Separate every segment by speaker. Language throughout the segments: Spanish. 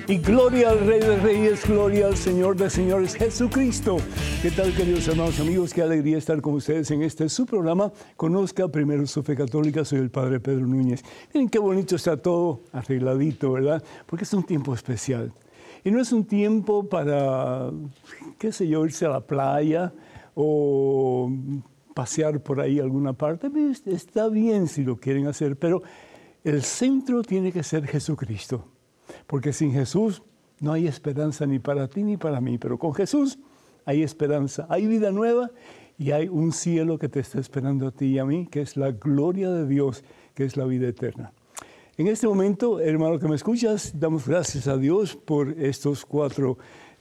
Speaker 1: Y gloria al Rey de Reyes, gloria al Señor de Señores, Jesucristo. ¿Qué tal, queridos hermanos, amigos? Qué alegría estar con ustedes en este su programa. Conozca primero su fe católica. Soy el Padre Pedro Núñez. Miren qué bonito está todo arregladito, ¿verdad? Porque es un tiempo especial. Y no es un tiempo para, qué sé yo, irse a la playa o pasear por ahí a alguna parte. Está bien si lo quieren hacer, pero el centro tiene que ser Jesucristo. Porque sin Jesús no hay esperanza ni para ti ni para mí, pero con Jesús hay esperanza, hay vida nueva y hay un cielo que te está esperando a ti y a mí, que es la gloria de Dios, que es la vida eterna. En este momento, hermano que me escuchas, damos gracias a Dios por estos 4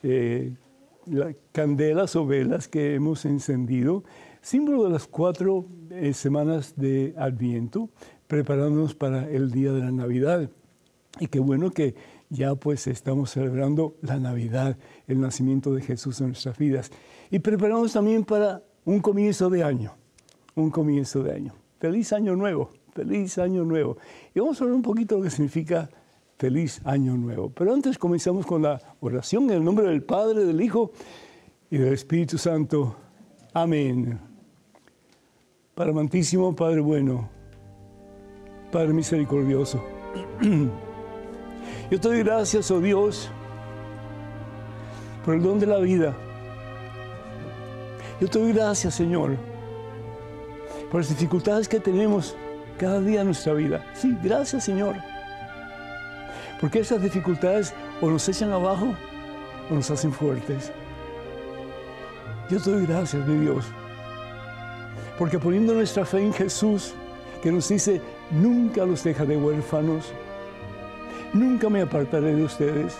Speaker 1: candelas o velas que hemos encendido, símbolo de las 4 semanas de Adviento, preparándonos para el día de la Navidad. Y qué bueno que ya pues estamos celebrando la Navidad, el nacimiento de Jesús en nuestras vidas. Y preparamos también para un comienzo de año, Feliz Año Nuevo, feliz Año Nuevo. Y vamos a hablar un poquito de lo que significa feliz Año Nuevo. Pero antes comenzamos con la oración en el nombre del Padre, del Hijo y del Espíritu Santo. Amén. Padre amantísimo, Padre bueno, Padre misericordioso. Yo te doy gracias, oh Dios, por el don de la vida. Yo te doy gracias, Señor, por las dificultades que tenemos cada día en nuestra vida. Sí, gracias, Señor. Porque esas dificultades o nos echan abajo o nos hacen fuertes. Yo te doy gracias, mi Dios, porque poniendo nuestra fe en Jesús, que nos dice, nunca los dejaré huérfanos, nunca me apartaré de ustedes.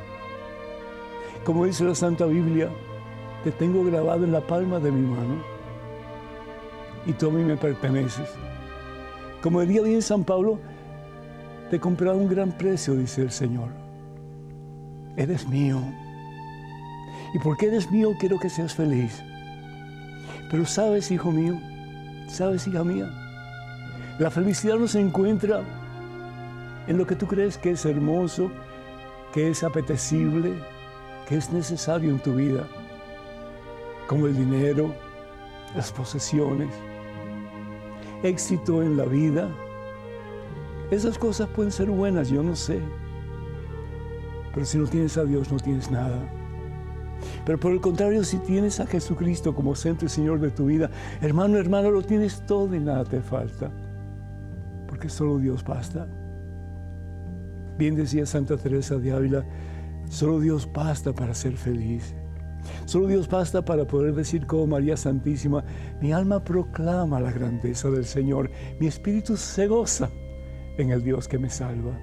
Speaker 1: Como dice la Santa Biblia, te tengo grabado en la palma de mi mano y tú a mí me perteneces. Como diría bien San Pablo, te he comprado un gran precio, dice el Señor. Eres mío. Y porque eres mío, quiero que seas feliz. Pero sabes, hijo mío, sabes, hija mía, la felicidad no se encuentra en lo que tú crees que es hermoso, que es apetecible, que es necesario en tu vida, como el dinero, las posesiones, éxito en la vida. Esas cosas pueden ser buenas, yo no sé, pero si no tienes a Dios no tienes nada. Pero por el contrario, si tienes a Jesucristo como centro y Señor de tu vida, hermano, hermana, lo tienes todo y nada te falta, porque solo Dios basta. Bien decía Santa Teresa de Ávila, solo Dios basta para ser feliz. Solo Dios basta para poder decir como María Santísima, mi alma proclama la grandeza del Señor, mi espíritu se goza en el Dios que me salva.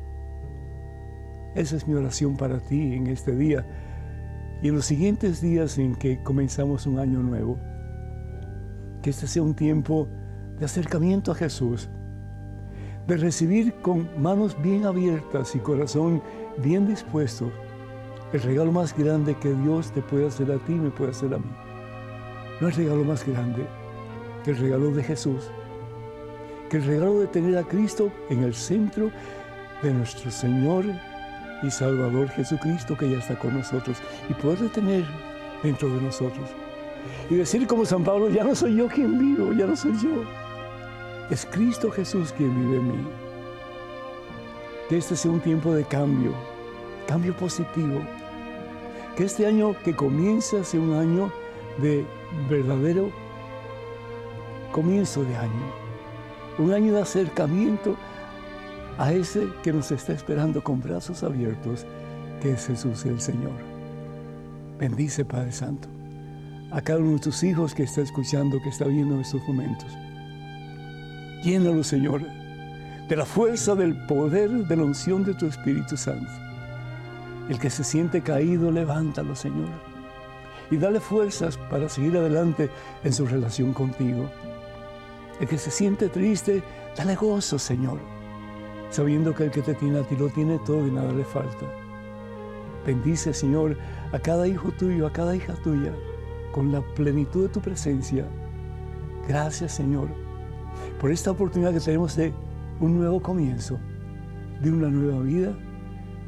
Speaker 1: Esa es mi oración para ti en este día y en los siguientes días en que comenzamos un año nuevo. Que este sea un tiempo de acercamiento a Jesús, de recibir con manos bien abiertas y corazón bien dispuesto el regalo más grande que Dios te puede hacer a ti y me puede hacer a mí. No hay regalo más grande que el regalo de Jesús, que el regalo de tener a Cristo en el centro de nuestro Señor y Salvador Jesucristo, que ya está con nosotros, y poderle tener dentro de nosotros. Y decir como San Pablo, ya no soy yo quien vivo, ya no soy yo. Es Cristo Jesús quien vive en mí. Que este sea un tiempo de cambio, cambio positivo. Que este año que comienza sea un año de verdadero comienzo de año. Un año de acercamiento a ese que nos está esperando con brazos abiertos, que es Jesús el Señor. Bendice, Padre Santo, a cada uno de tus hijos que está escuchando, que está viendo en estos momentos. Llénalo, Señor, de la fuerza, del poder, de la unción de tu Espíritu Santo. El que se siente caído, levántalo, Señor, y dale fuerzas para seguir adelante en su relación contigo. El que se siente triste, dale gozo, Señor, sabiendo que el que te tiene a ti lo tiene todo y nada le falta. Bendice, Señor, a cada hijo tuyo, a cada hija tuya, con la plenitud de tu presencia. Gracias, Señor, por esta oportunidad que tenemos de un nuevo comienzo, de una nueva vida,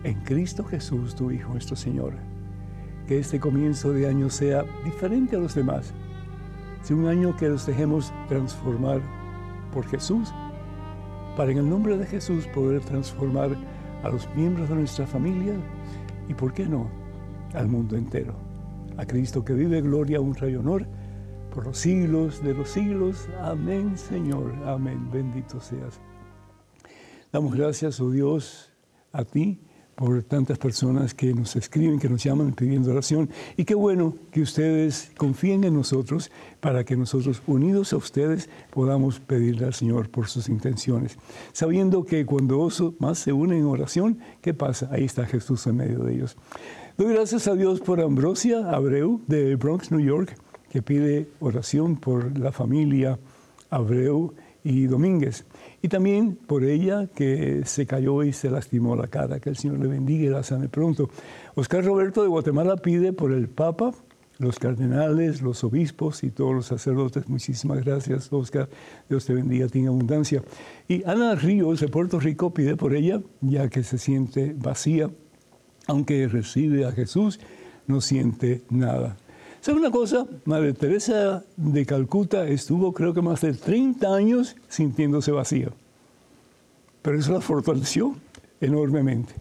Speaker 1: en Cristo Jesús, tu Hijo, nuestro Señor. Que este comienzo de año sea diferente a los demás. Sea un año que nos dejemos transformar por Jesús, para en el nombre de Jesús poder transformar a los miembros de nuestra familia y, ¿por qué no?, al mundo entero. A Cristo que vive, gloria, honra y honor por los siglos de los siglos. Amén, Señor. Amén. Bendito seas. Damos gracias, oh Dios, a ti por tantas personas que nos escriben, que nos llaman pidiendo oración. Y qué bueno que ustedes confíen en nosotros para que nosotros, unidos a ustedes, podamos pedirle al Señor por sus intenciones. Sabiendo que cuando dos más se unen en oración, ¿qué pasa? Ahí está Jesús en medio de ellos. Doy gracias a Dios por Ambrosia Abreu de Bronx, New York, que pide oración por la familia Abreu y Domínguez. Y también por ella que se cayó y se lastimó la cara. Que el Señor le bendiga y la sane pronto. Oscar Roberto de Guatemala pide por el Papa, los cardenales, los obispos y todos los sacerdotes. Muchísimas gracias, Oscar. Dios te bendiga, tenga abundancia. Y Ana Ríos de Puerto Rico pide por ella, ya que se siente vacía. Aunque recibe a Jesús, no siente nada. ¿Sabe una cosa? Madre Teresa de Calcuta estuvo, creo que más de 30 años sintiéndose vacía. Pero eso la fortaleció enormemente.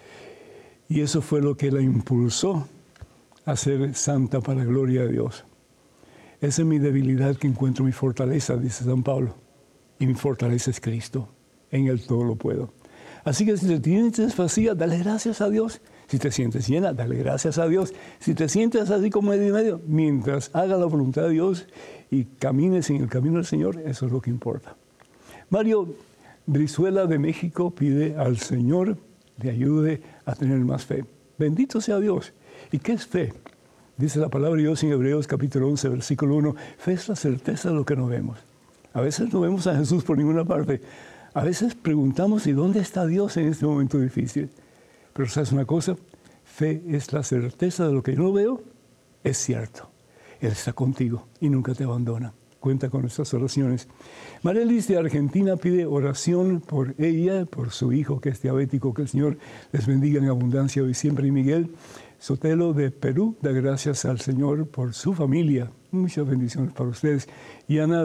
Speaker 1: Y eso fue lo que la impulsó a ser santa para la gloria de Dios. Esa es mi debilidad que encuentro mi fortaleza, dice San Pablo. Y mi fortaleza es Cristo. En Él todo lo puedo. Así que si te sientes vacía, dale gracias a Dios. Si te sientes llena, dale gracias a Dios. Si te sientes así como medio y medio, mientras haga la voluntad de Dios y camines en el camino del Señor, eso es lo que importa. Mario Brizuela de México pide al Señor le ayude a tener más fe. Bendito sea Dios. ¿Y qué es fe? Dice la palabra de Dios en Hebreos capítulo 11, versículo 1. Fe es la certeza de lo que no vemos. A veces no vemos a Jesús por ninguna parte. A veces preguntamos, ¿y dónde está Dios en este momento difícil? Pero ¿sabes una cosa? Fe es la certeza de lo que yo no veo, es cierto. Él está contigo y nunca te abandona. Cuenta con nuestras oraciones. Marelis de Argentina pide oración por ella, por su hijo que es diabético. Que el Señor les bendiga en abundancia hoy siempre. Y Miguel Sotelo de Perú da gracias al Señor por su familia. Muchas bendiciones para ustedes. Y Ana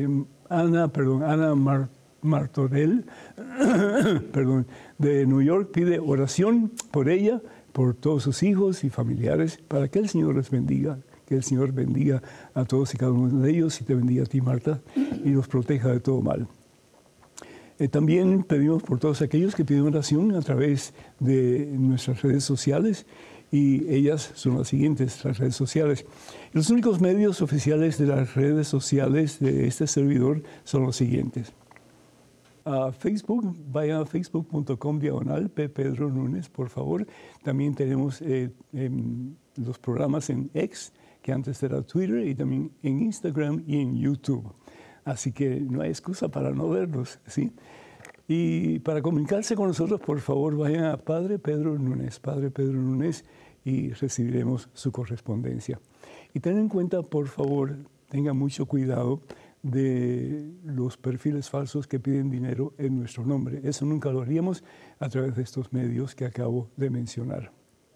Speaker 1: Martorell de New York pide oración por ella, por todos sus hijos y familiares, para que el Señor les bendiga, que el Señor bendiga a todos y cada uno de ellos y te bendiga a ti, Marta, y los proteja de todo mal. También pedimos por todos aquellos que piden oración a través de nuestras redes sociales, y ellas son las siguientes, las redes sociales. Los únicos medios oficiales de las redes sociales de este servidor son los siguientes. A Facebook, vayan a facebook.com/Pedro Núñez, por favor. También tenemos los programas en X, que antes era Twitter, y también en Instagram y en YouTube. Así que no hay excusa para no verlos, ¿sí? Y para comunicarse con nosotros, por favor, vayan a Padre Pedro Núñez, y recibiremos su correspondencia. Y ten en cuenta, por favor, tengan mucho cuidado de los perfiles falsos que piden dinero en nuestro nombre. Eso nunca lo haríamos a través de estos medios que acabo de mencionar.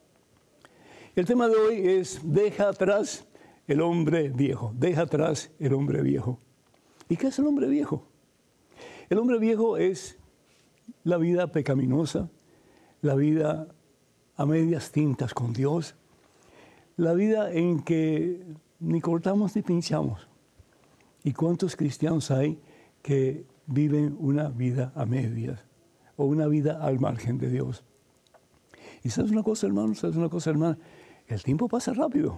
Speaker 1: El tema de hoy es deja atrás el hombre viejo. Deja atrás el hombre viejo. ¿Y qué es el hombre viejo? El hombre viejo es la vida pecaminosa, la vida a medias tintas con Dios, la vida en que ni cortamos ni pinchamos. ¿Y cuántos cristianos hay que viven una vida a medias o una vida al margen de Dios? Y ¿sabes una cosa, hermano? El tiempo pasa rápido,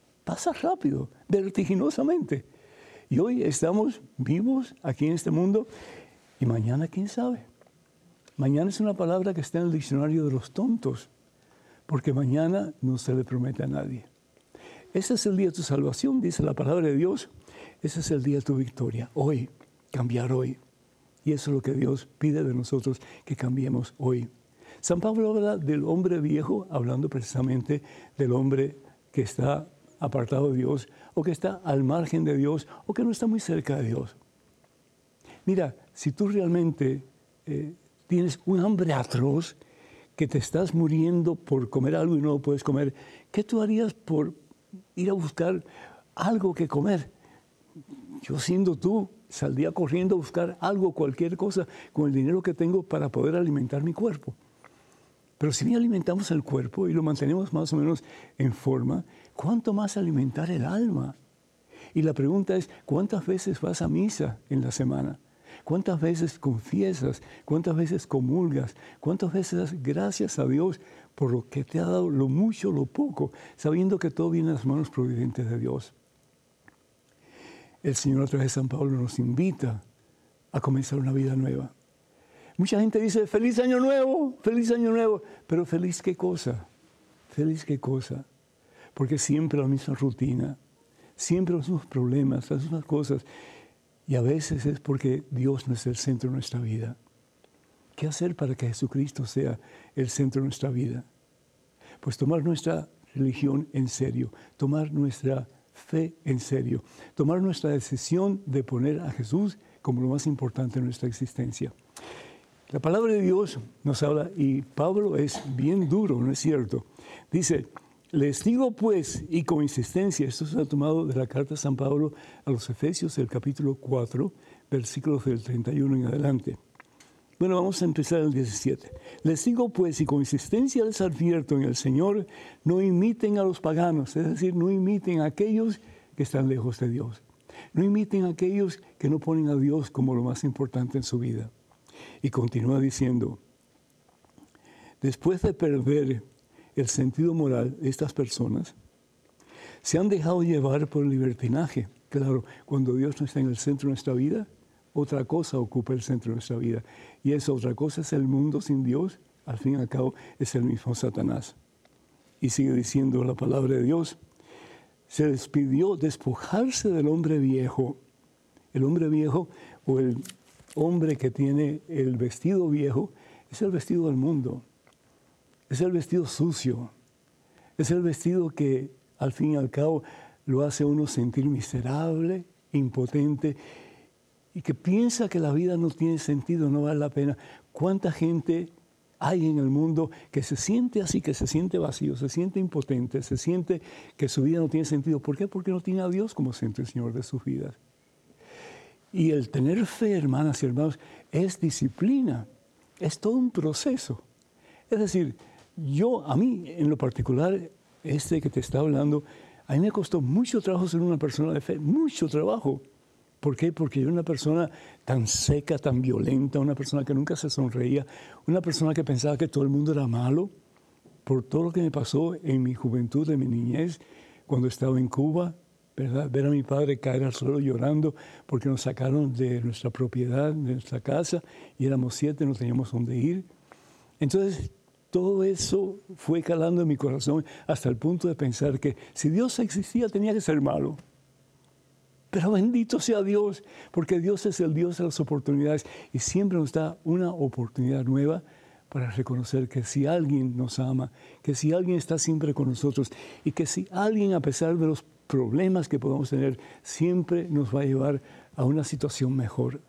Speaker 1: vertiginosamente. Y hoy estamos vivos aquí en este mundo y mañana, ¿quién sabe? Mañana es una palabra que está en el diccionario de los tontos, porque mañana no se le promete a nadie. Ese es el día de tu salvación, dice la palabra de Dios. Ese es el día de tu victoria, hoy, cambiar hoy. Y eso es lo que Dios pide de nosotros, que cambiemos hoy. San Pablo habla del hombre viejo, hablando precisamente del hombre que está apartado de Dios, o que está al margen de Dios, o que no está muy cerca de Dios. Mira, si tú realmente tienes un hambre atroz, que te estás muriendo por comer algo y no lo puedes comer, ¿qué tú harías por ir a buscar algo que comer? Yo, siendo tú, saldría corriendo a buscar algo, cualquier cosa, con el dinero que tengo para poder alimentar mi cuerpo. Pero si bien alimentamos el cuerpo y lo mantenemos más o menos en forma, ¿cuánto más alimentar el alma? Y la pregunta es, ¿cuántas veces vas a misa en la semana? ¿Cuántas veces confiesas? ¿Cuántas veces comulgas? ¿Cuántas veces das gracias a Dios por lo que te ha dado, lo mucho, lo poco, sabiendo que todo viene en las manos providentes de Dios? El Señor, a través de San Pablo, nos invita a comenzar una vida nueva. Mucha gente dice, ¡feliz año nuevo! ¡Feliz año nuevo! Pero ¿feliz qué cosa? ¿Feliz qué cosa? Porque siempre la misma rutina, siempre los mismos problemas, las mismas cosas. Y a veces es porque Dios no es el centro de nuestra vida. ¿Qué hacer para que Jesucristo sea el centro de nuestra vida? Pues tomar nuestra religión en serio, tomar nuestra fe en serio, tomar nuestra decisión de poner a Jesús como lo más importante en nuestra existencia. La palabra de Dios nos habla, y Pablo es bien duro, ¿no es cierto? Dice, les digo pues, y con insistencia, esto se ha tomado de la carta de San Pablo a los Efesios, el capítulo 4, versículos del 31 en adelante. Bueno, vamos a empezar el 17. Les digo pues, y con insistencia les advierto en el Señor, no imiten a los paganos, es decir, no imiten a aquellos que están lejos de Dios. No imiten a aquellos que no ponen a Dios como lo más importante en su vida. Y continúa diciendo, después de perder el sentido moral de estas personas, se han dejado llevar por el libertinaje. Claro, cuando Dios no está en el centro de nuestra vida, otra cosa ocupa el centro de nuestra vida. Y esa otra cosa es el mundo sin Dios. Al fin y al cabo es el mismo Satanás. Y sigue diciendo la palabra de Dios, se les pidió despojarse del hombre viejo. El hombre viejo o el hombre que tiene el vestido viejo es el vestido del mundo. Es el vestido sucio. Es el vestido que al fin y al cabo lo hace a uno sentir miserable, impotente, y que piensa que la vida no tiene sentido, no vale la pena. ¿Cuánta gente hay en el mundo que se siente así, que se siente vacío, se siente impotente, se siente que su vida no tiene sentido? ¿Por qué? Porque no tiene a Dios como centro, el Señor de sus vidas. Y el tener fe, hermanas y hermanos, es disciplina, es todo un proceso. Es decir, a mí en lo particular, que te está hablando, a mí me costó mucho trabajo ser una persona de fe, mucho trabajo. ¿Por qué? Porque yo era una persona tan seca, tan violenta, una persona que nunca se sonreía, una persona que pensaba que todo el mundo era malo, por todo lo que me pasó en mi juventud, en mi niñez, cuando estaba en Cuba, ¿verdad? Ver a mi padre caer al suelo llorando porque nos sacaron de nuestra propiedad, de nuestra casa, y éramos 7, no teníamos dónde ir. Entonces, todo eso fue calando en mi corazón hasta el punto de pensar que si Dios existía tenía que ser malo. Pero bendito sea Dios, porque Dios es el Dios de las oportunidades y siempre nos da una oportunidad nueva para reconocer que si alguien nos ama, que si alguien está siempre con nosotros y que si alguien, a pesar de los problemas que podamos tener, siempre nos va a llevar a una situación mejor.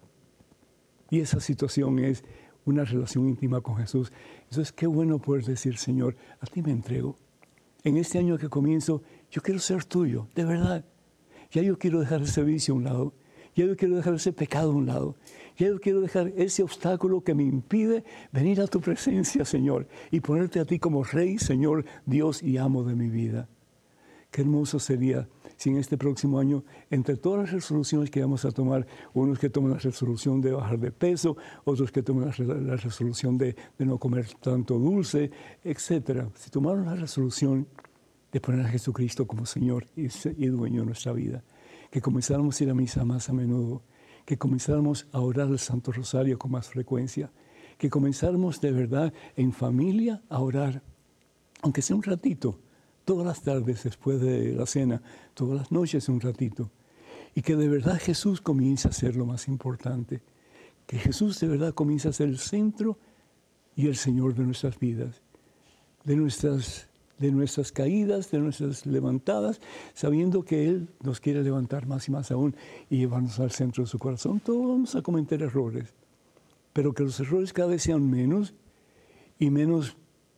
Speaker 1: Y esa situación es una relación íntima con Jesús. Entonces, qué bueno poder decir, Señor, a ti me entrego. En este año que comienzo, yo quiero ser tuyo, de verdad. Ya yo quiero dejar ese vicio a un lado. Ya yo quiero dejar ese pecado a un lado. Ya yo quiero dejar ese obstáculo que me impide venir a tu presencia, Señor, y ponerte a ti como Rey, Señor, Dios y amo de mi vida. Qué hermoso sería si en este próximo año, entre todas las resoluciones que vamos a tomar, unos que toman la resolución de bajar de peso, otros que toman la resolución de no comer tanto dulce, etc. Si tomaron la resolución de poner a Jesucristo como Señor y dueño de nuestra vida, que comenzáramos a ir a misa más a menudo, que comenzáramos a orar el Santo Rosario con más frecuencia, que comenzáramos de verdad en familia a orar, aunque sea un ratito, todas las tardes después de la cena, todas las noches un ratito, y que de verdad Jesús comience a ser lo más importante, que Jesús de verdad comience a ser el centro y el Señor de nuestras vidas, de nuestras caídas, de nuestras levantadas, sabiendo que Él nos quiere levantar más y más aún y llevarnos al centro de su corazón. Todos vamos a cometer errores, pero que los errores cada vez sean menos y menos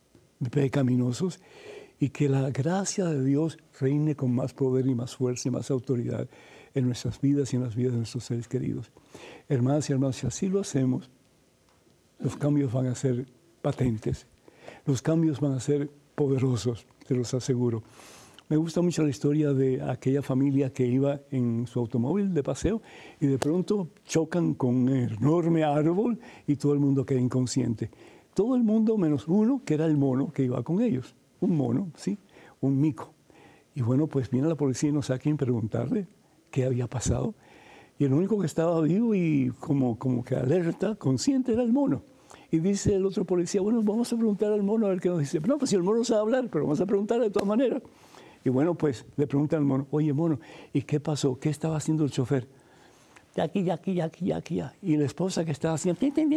Speaker 1: pecaminosos, y que la gracia de Dios reine con más poder y más fuerza y más autoridad en nuestras vidas y en las vidas de nuestros seres queridos. Hermanas y hermanos, si así lo hacemos, los cambios van a ser patentes, los cambios van a ser poderosos, te los aseguro. Me gusta mucho la historia de aquella familia que iba en su automóvil de paseo y de pronto chocan con un enorme árbol y todo el mundo queda inconsciente. Todo el mundo menos uno, que era el mono que iba con ellos. Un mono, ¿sí? Un mico. Y bueno, pues viene la policía y no sabe a quién preguntarle qué había pasado. Y el único que estaba vivo y como que alerta, consciente, era el mono. Y dice el otro policía, bueno, vamos a preguntar al mono a ver qué nos dice. No, pues si el mono sabe hablar, pero vamos a preguntarle de todas maneras. Y bueno, pues le preguntan al mono, oye, mono, ¿y qué pasó? ¿Qué estaba haciendo el chofer? Aquí. Y la esposa que estaba haciendo...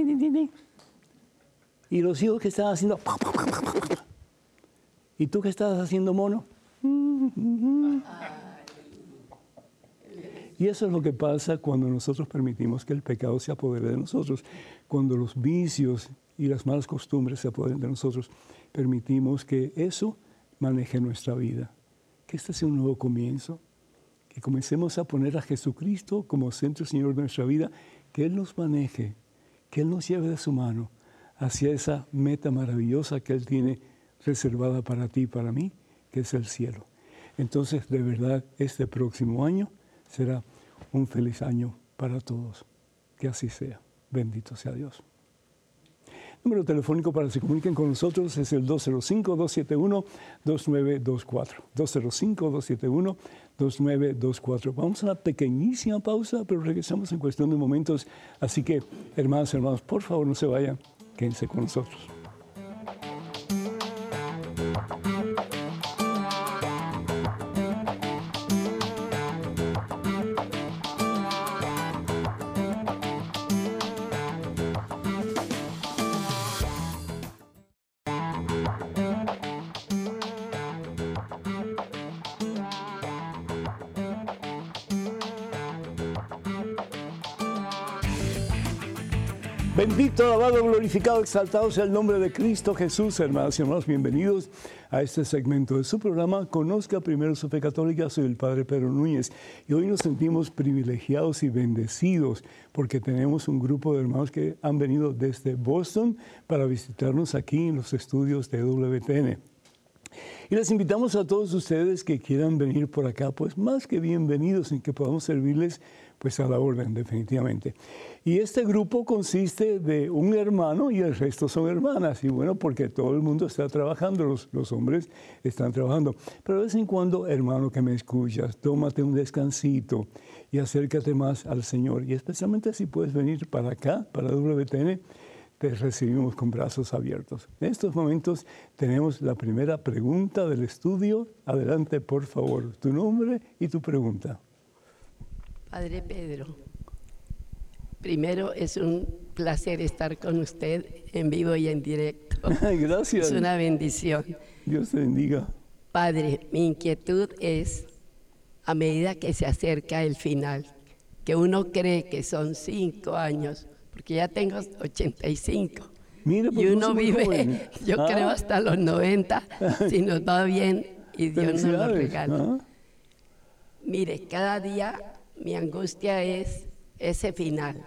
Speaker 1: Y los hijos que estaban haciendo... ¿Y tú qué estabas haciendo, mono? Y eso es lo que pasa cuando nosotros permitimos que el pecado se apodere de nosotros. Cuando los vicios y las malas costumbres se apoderen de nosotros, permitimos que eso maneje nuestra vida. Que este sea un nuevo comienzo. Que comencemos a poner a Jesucristo como centro y Señor de nuestra vida. Que Él nos maneje, que Él nos lleve de su mano hacia esa meta maravillosa que Él tiene reservada para ti y para mí, que es el cielo. Entonces, de verdad, este próximo año será un feliz año para todos. Que así sea. Bendito sea Dios. El número telefónico para que se comuniquen con nosotros es el 205-271-2924. 205-271-2924. Vamos a una pequeñísima pausa, pero regresamos en cuestión de momentos. Así que, hermanos, por favor, no se vayan. Quédense con nosotros. Bendito, alabado, glorificado, exaltado sea el nombre de Cristo Jesús. Hermanas y hermanos, bienvenidos a este segmento de su programa Conozca Primero su Fe Católica. Soy el Padre Pedro Núñez y hoy nos sentimos privilegiados y bendecidos porque tenemos un grupo de hermanos que han venido desde Boston para visitarnos aquí en los estudios de WTN. Y les invitamos a todos ustedes que quieran venir por acá, pues más que bienvenidos en que podamos servirles pues a la orden, definitivamente. Y este grupo consiste de un hermano y el resto son hermanas. Y bueno, porque todo el mundo está trabajando, los hombres están trabajando. Pero de vez en cuando, hermano que me escuchas, tómate un descansito y acércate más al Señor. Y especialmente si puedes venir para acá, para WTN, te recibimos con brazos abiertos. En estos momentos tenemos la primera pregunta del estudio. Adelante, por favor, tu nombre y tu pregunta.
Speaker 2: Padre Pedro, primero es un placer estar con usted en vivo y en directo.
Speaker 1: Gracias.
Speaker 2: Es una bendición.
Speaker 1: Dios te bendiga.
Speaker 2: Padre, mi inquietud es, a medida que se acerca el final, que uno cree que son 5 años, porque ya tengo 85,
Speaker 1: Mira, pues
Speaker 2: y uno vive,
Speaker 1: joven.
Speaker 2: yo creo, hasta los 90, si nos va bien y Dios nos lo regala. Mire, cada día mi angustia es ese final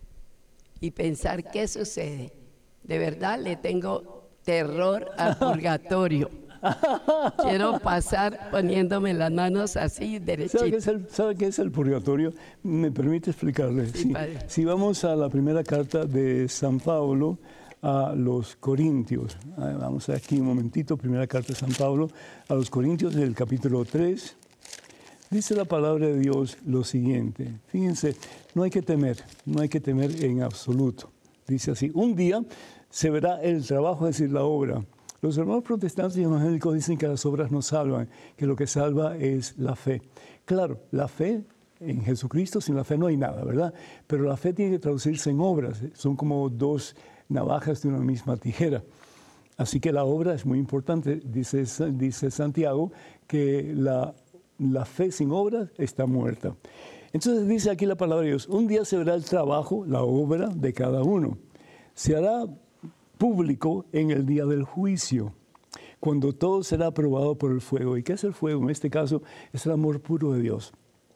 Speaker 2: y pensar qué sucede. De verdad le tengo terror al purgatorio. Quiero pasar poniéndome las manos así derechitas.
Speaker 1: ¿Sabe qué es el purgatorio? ¿Me permite explicarle?
Speaker 2: Sí,
Speaker 1: si vamos a la primera carta de San Pablo a los Corintios. Vamos aquí un momentito, primera carta de San Pablo a los Corintios del capítulo 3. Dice la palabra de Dios lo siguiente. Fíjense, no hay que temer en absoluto. Dice así, un día se verá el trabajo, es decir, la obra. Los hermanos protestantes y evangélicos dicen que las obras no salvan, que lo que salva es la fe. Claro, la fe en Jesucristo, sin la fe no hay nada, ¿verdad? Pero la fe tiene que traducirse en obras. Son como 2 navajas de una misma tijera. Así que la obra es muy importante. Dice Santiago que la fe sin obras está muerta. Entonces dice aquí la palabra de Dios, un día se verá el trabajo, la obra de cada uno. Se hará público en el día del juicio. cuando todo será probado por el fuego. ¿Y qué es el fuego? En este caso es el amor puro de Dios.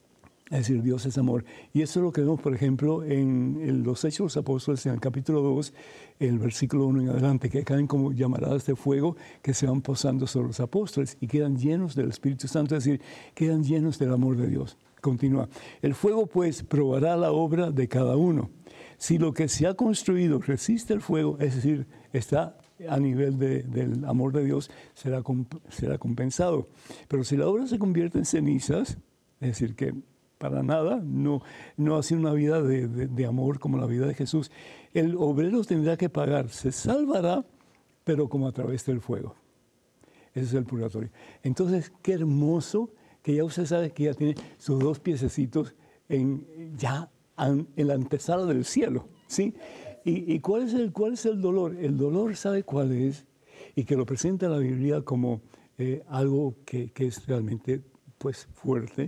Speaker 1: Es decir, Dios es amor. Y eso es lo que vemos, por ejemplo, en los Hechos de los Apóstoles, en el capítulo 2, el versículo 1 en adelante, que caen como llamaradas de fuego que se van posando sobre los apóstoles y quedan llenos del Espíritu Santo, es decir, quedan llenos del amor de Dios. Continúa. El fuego, pues, probará la obra de cada uno. Si lo que se ha construido resiste el fuego, es decir, está a nivel del amor de Dios, será compensado. Pero si la obra se convierte en cenizas, es decir, que para nada no ha sido una vida de amor como la vida de Jesús, el obrero tendrá que pagar. Se salvará, pero como a través del fuego. Ese es el purgatorio. Entonces, qué hermoso que ya usted sabe que ya tiene sus dos piececitos en la antesala del cielo, ¿sí? ¿Y cuál es el dolor? El dolor, ¿sabe cuál es? Y que lo presenta la Biblia como algo que es realmente pues, fuerte,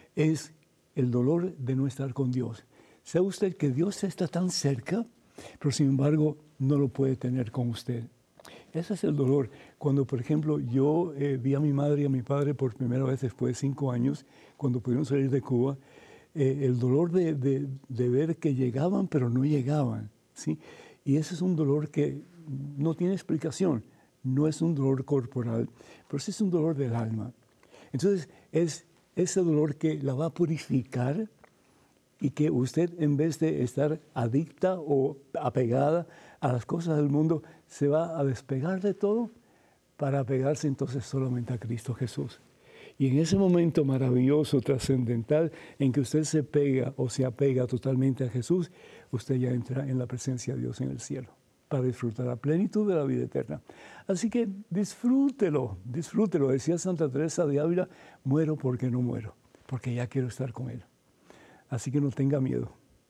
Speaker 1: es el dolor de no estar con Dios. ¿Sabe usted que Dios está tan cerca, pero sin embargo no lo puede tener con usted? Ese es el dolor. Cuando, por ejemplo, yo vi a mi madre y a mi padre por primera vez después de 5 años, cuando pudieron salir de Cuba, el dolor de ver que llegaban, pero no llegaban, ¿sí? Y ese es un dolor que no tiene explicación. No es un dolor corporal, pero sí es un dolor del alma. Entonces, es ese dolor que la va a purificar y que usted, en vez de estar adicta o apegada a las cosas del mundo, se va a despegar de todo para apegarse entonces solamente a Cristo Jesús. Y en ese momento maravilloso, trascendental, en que usted se pega o se apega totalmente a Jesús, usted ya entra en la presencia de Dios en el cielo para disfrutar la plenitud de la vida eterna. Así que disfrútelo. Decía Santa Teresa de Ávila, muero porque no muero, porque ya quiero estar con Él. Así que no tenga miedo.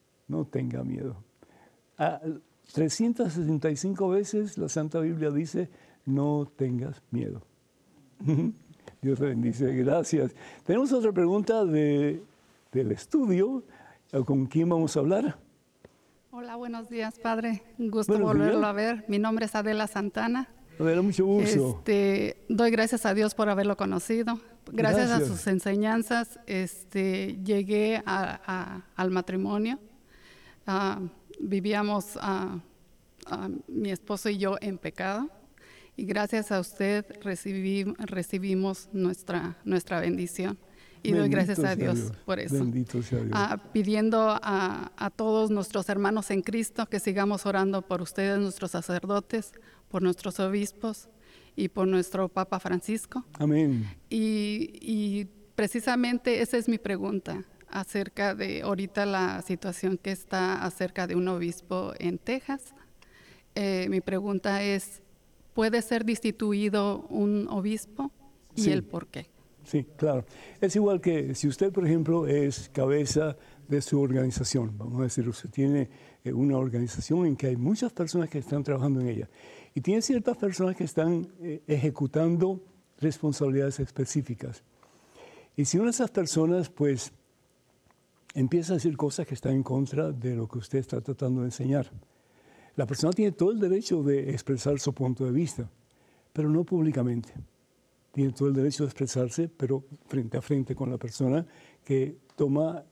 Speaker 1: 365 veces la Santa Biblia dice, no tengas miedo. Dios te bendice, gracias. Tenemos otra pregunta del estudio. ¿Con quién vamos a hablar?
Speaker 3: Hola, buenos días, Padre. Un gusto volverlo a ver. Mi nombre es Adela Santana.
Speaker 1: Adela, mucho gusto.
Speaker 3: Doy gracias a Dios por haberlo conocido. Gracias a sus enseñanzas, llegué al matrimonio. Vivíamos mi esposo y yo en pecado. Y gracias a usted recibimos nuestra bendición. Y doy gracias a Dios por eso.
Speaker 1: Bendito sea Dios.
Speaker 3: Pidiendo a todos nuestros hermanos en Cristo que sigamos orando por ustedes, nuestros sacerdotes, por nuestros obispos y por nuestro Papa Francisco.
Speaker 1: Amén.
Speaker 3: Y precisamente esa es mi pregunta acerca de ahorita la situación que está acerca de un obispo en Texas. Mi pregunta es, ¿puede ser destituido un obispo? ¿Y
Speaker 1: sí.
Speaker 3: el por qué?
Speaker 1: Sí, claro. Es igual que si usted, por ejemplo, es cabeza de su organización, vamos a decir, usted tiene una organización en que hay muchas personas que están trabajando en ella y tiene ciertas personas que están ejecutando responsabilidades específicas. Y si una de esas personas, pues, empieza a decir cosas que están en contra de lo que usted está tratando de enseñar, la persona tiene todo el derecho de expresar su punto de vista, pero no públicamente. Tiene todo el derecho de expresarse, pero frente a frente con la persona que toma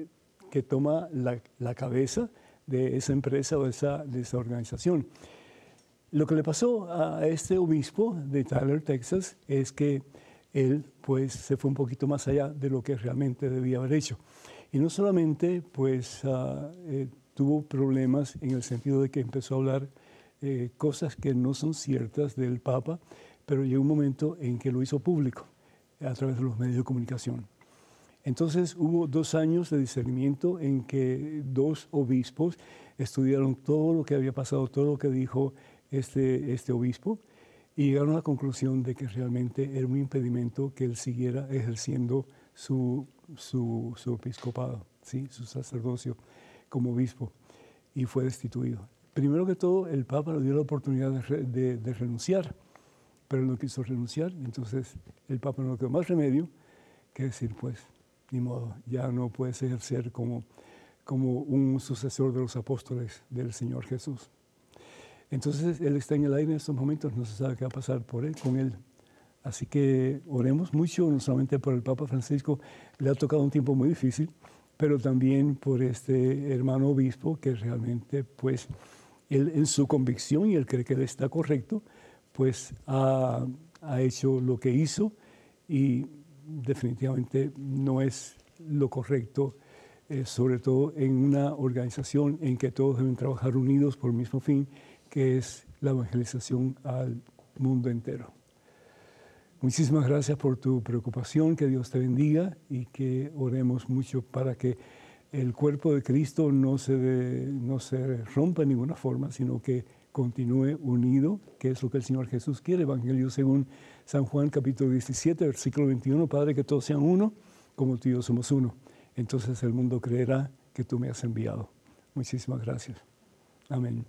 Speaker 1: la cabeza de esa empresa o de esa organización. Lo que le pasó a este obispo de Tyler, Texas, es que él pues, se fue un poquito más allá de lo que realmente debía haber hecho. Y no solamente pues, tuvo problemas en el sentido de que empezó a hablar cosas que no son ciertas del Papa, pero llegó un momento en que lo hizo público a través de los medios de comunicación. Entonces hubo 2 años de discernimiento en que 2 obispos estudiaron todo lo que había pasado, todo lo que dijo este obispo, y llegaron a la conclusión de que realmente era un impedimento que él siguiera ejerciendo su episcopado, ¿sí? Su sacerdocio como obispo, y fue destituido. Primero que todo, el Papa le dio la oportunidad de renunciar, pero él no quiso renunciar, entonces el Papa no le quedó más remedio que decir, pues, ni modo, ya no puedes ejercer como un sucesor de los apóstoles del Señor Jesús. Entonces, él está en el aire en estos momentos, no se sabe qué va a pasar con él. Así que oremos mucho, no solamente por el Papa Francisco, le ha tocado un tiempo muy difícil, pero también por este hermano obispo que realmente, pues, él en su convicción, y él cree que él está correcto, pues ha hecho lo que hizo y definitivamente no es lo correcto, sobre todo en una organización en que todos deben trabajar unidos por el mismo fin, que es la evangelización al mundo entero. Muchísimas gracias por tu preocupación, que Dios te bendiga y que oremos mucho para que el cuerpo de Cristo no se rompa en ninguna forma, sino que continúe unido, que es lo que el Señor Jesús quiere. Evangelio según San Juan, capítulo 17, versículo 21, Padre, que todos sean uno, como tú y yo somos uno. Entonces el mundo creerá que tú me has enviado. Muchísimas gracias. Amén.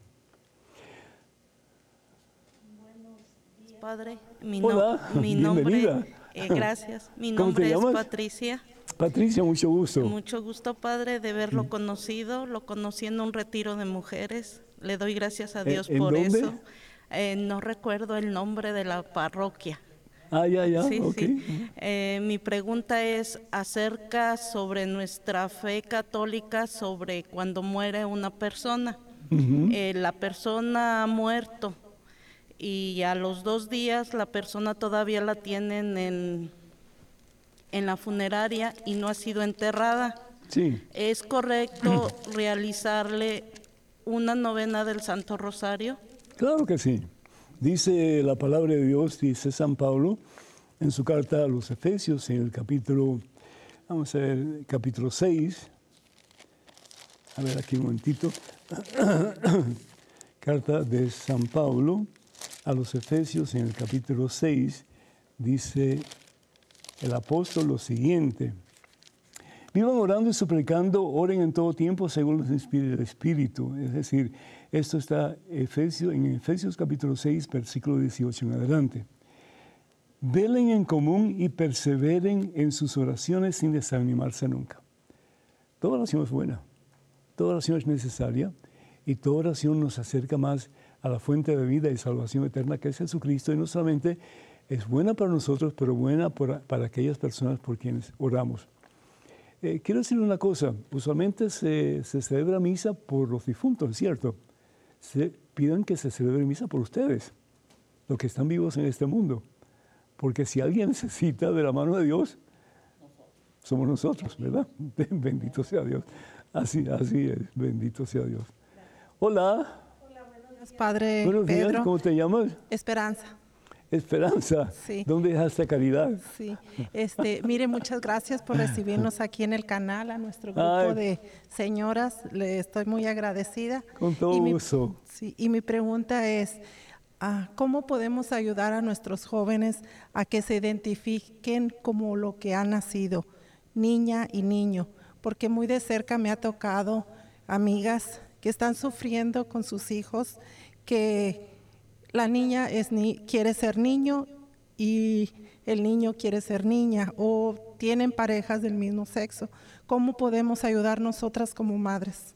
Speaker 4: Padre,
Speaker 1: Hola,
Speaker 4: mi nombre,
Speaker 1: bienvenida.
Speaker 4: Gracias. Mi nombre es Patricia.
Speaker 1: Patricia, mucho gusto.
Speaker 4: Mucho gusto, Padre, de verlo conocido. Lo conocí en un retiro de mujeres. Le doy gracias a Dios por
Speaker 1: dónde?
Speaker 4: eso. No recuerdo el nombre de la parroquia.
Speaker 1: Ya,
Speaker 4: Sí,
Speaker 1: okay.
Speaker 4: Sí. Mi pregunta es acerca sobre nuestra fe católica, sobre cuando muere una persona. La persona ha muerto y a los 2 días la persona todavía la tienen en la funeraria y no ha sido enterrada.
Speaker 1: Sí.
Speaker 4: ¿Es correcto realizarle una novena del Santo Rosario?
Speaker 1: Claro que sí. Dice la palabra de Dios, dice San Pablo, en su carta a los Efesios, en el capítulo, vamos a ver, capítulo 6. A ver, aquí un momentito. Carta de San Pablo a los Efesios, en el capítulo 6, dice el apóstol lo siguiente: vivan orando y suplicando, oren en todo tiempo según los inspire el Espíritu. Es decir, esto está en Efesios capítulo 6, versículo 18 en adelante. Velen en común y perseveren en sus oraciones sin desanimarse nunca. Toda oración es buena, toda oración es necesaria y toda oración nos acerca más a la fuente de vida y salvación eterna que es Jesucristo, y no solamente es buena para nosotros, pero buena para aquellas personas por quienes oramos. Quiero decirle una cosa, usualmente se celebra misa por los difuntos, ¿es cierto? Pidan que se celebre misa por ustedes, los que están vivos en este mundo, porque si alguien necesita de la mano de Dios, somos nosotros, ¿verdad? Bendito sea Dios. Así es, bendito sea Dios. Hola.
Speaker 5: Hola, buenos días, Padre
Speaker 1: Buenos días,
Speaker 5: Pedro.
Speaker 1: ¿cómo te llamas?
Speaker 5: Esperanza.
Speaker 1: Esperanza.
Speaker 5: Sí.
Speaker 1: ¿Dónde dejaste caridad?
Speaker 5: Sí. Mire, muchas gracias por recibirnos aquí en el canal, a nuestro grupo de señoras. Le estoy muy agradecida.
Speaker 1: Con todo gusto.
Speaker 5: Sí, y mi pregunta es, ¿cómo podemos ayudar a nuestros jóvenes a que se identifiquen como lo que han nacido, niña y niño? Porque muy de cerca me ha tocado amigas que están sufriendo con sus hijos, que la niña quiere ser niño y el niño quiere ser niña, o tienen parejas del mismo sexo. ¿Cómo podemos ayudar nosotras como madres?